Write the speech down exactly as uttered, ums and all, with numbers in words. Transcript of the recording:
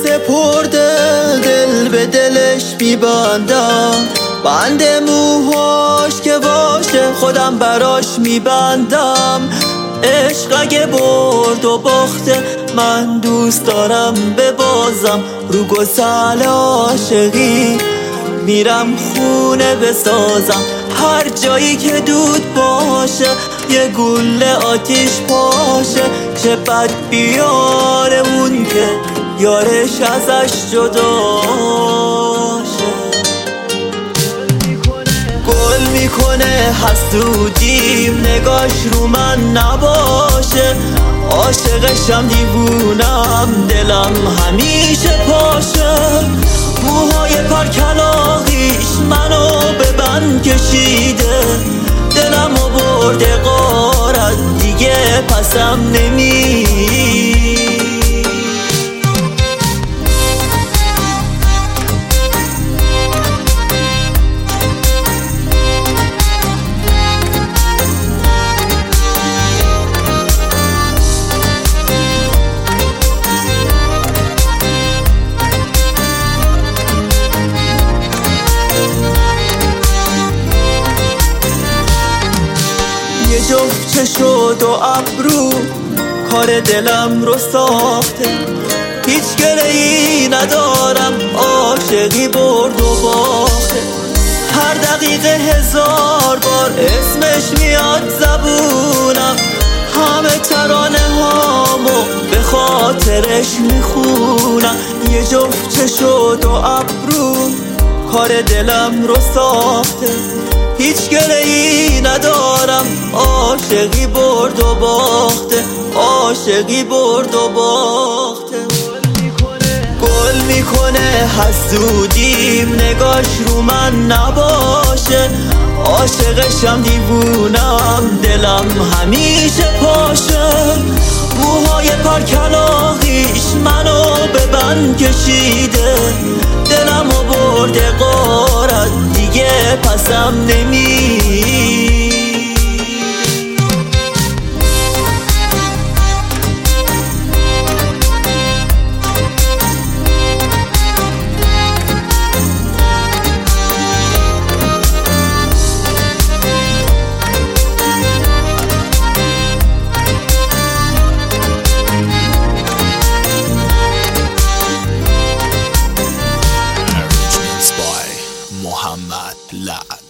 سپرده دل به دلش میبندم، بند موهاش که باشه خودم براش میبندم. عشق اگه برد و باخته من دوست دارم ببازم، رو گسل عاشقی میرم خونه بسازم. هر جایی که دود باشه یه گوله آتیش پاشه، چه بد بیاره اون که یارش ازش جداشه. گل میکنه حسودیم نگاش رو من نباشه، عاشقشم دیوونم دلم همیشه پاشه. موهای پرکلاقیش منو به بند کشیده، دلم و برده غارت دیگه پسم نمی. یه جفت چشم و ابرو کار دلم رو ساخته، هیچ گره‌ای ندارم عاشقی برد و باخته. هر دقیقه هزار بار اسمش میاد زبونم، همه ترانه هامو به خاطرش میخونم. یه جفت چشم و ابرو کار دلم رو ساخته، هیچ گره‌ای ندارم عاشقی برد و باخته، عاشقی برد و باخته. گل میکنه حسودیم نگاش رو من نباشه، عاشقشم دیوونم دلم همیشه پاشه. موهای پرکلاقیش منو به بند کشیده، دلم و برده غارت دیگه پسم نمی. محمد لعل